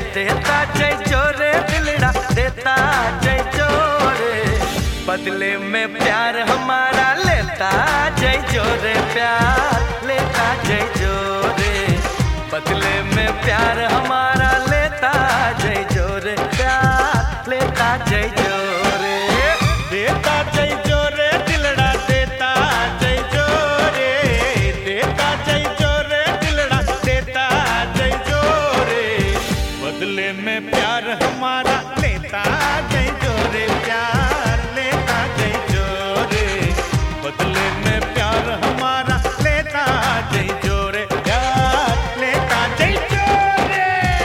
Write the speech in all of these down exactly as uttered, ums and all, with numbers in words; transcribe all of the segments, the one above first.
देता जय जोरे दिलड़ा देता जय जोरे, बदले में प्यार हमारा लेता जय जोरे, प्यार लेता जय जोरे, बदले में प्यार हमारा लेता जय जोरे, प्यार लेता जय जोरे। देता जय जोरे दिलड़ा देता जय जोरे, देता जय जोरे दिलड़ा देता जय जोरे, बदले में प्यार हमारा लेता जय जोरे, प्यार लेता जय जोरे, बदले में प्यार हमारा लेता जय जोरे, प्यार लेता जय जोरे।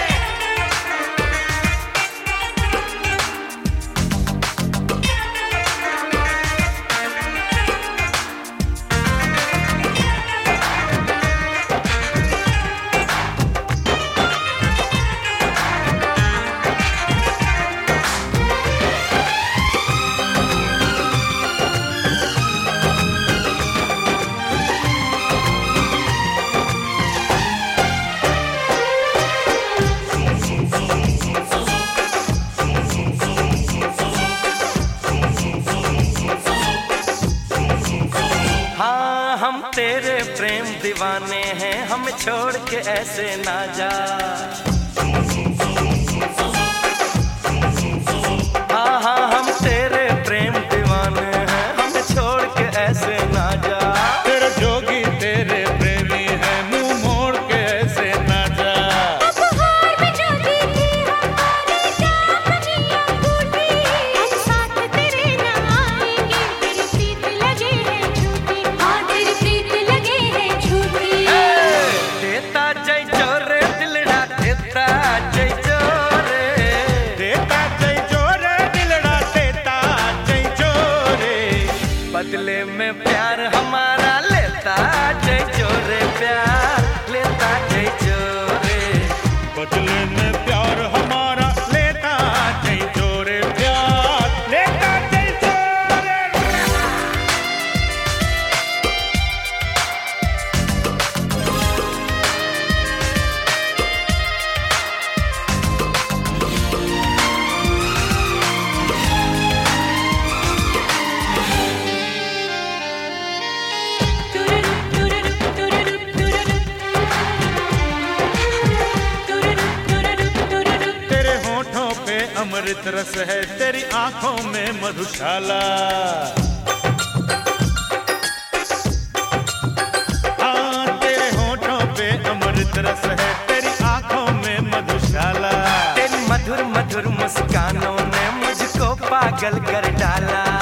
हाँ हम तेरे प्रेम दीवाने हैं, हम छोड़ के ऐसे ना जा। हाँ हाँ हम तेरे प्रेम दीवाने हैं, हम छोड़ के ऐसे ना जा। तेरे जोगी तेरे प्रेमी है, मुंह मोड़ के ऐसे ना जा। उपहार में जोगी थी हमारी जामनिया बूटी, हम साथ तेरे न आएंगे, तेरी प्रीत लगे है झूठी, हाँ तेरी प्रीत लगे है झूठी। देता जय जोरे दिलड़ा देता जय जोरे, देता जय जोरे दिलड़ा देता जय जोरे, बदले में प्यार हमारा लेता जय जोरे, प्यार लेता जय जोरे, बदले में प्यार हमारा लेता जय जोरे, प्यार लेता जय जोरे। तेरे होठों पे अमृत रस है, तेरी आंखों में मधुशाला। हाँ तेरे होठों पे अमृत रस है, तेरी आंखों में मधुशाला। तेरी मधुर मधुर मुस्कानों ने मुझको पागल कर डाला।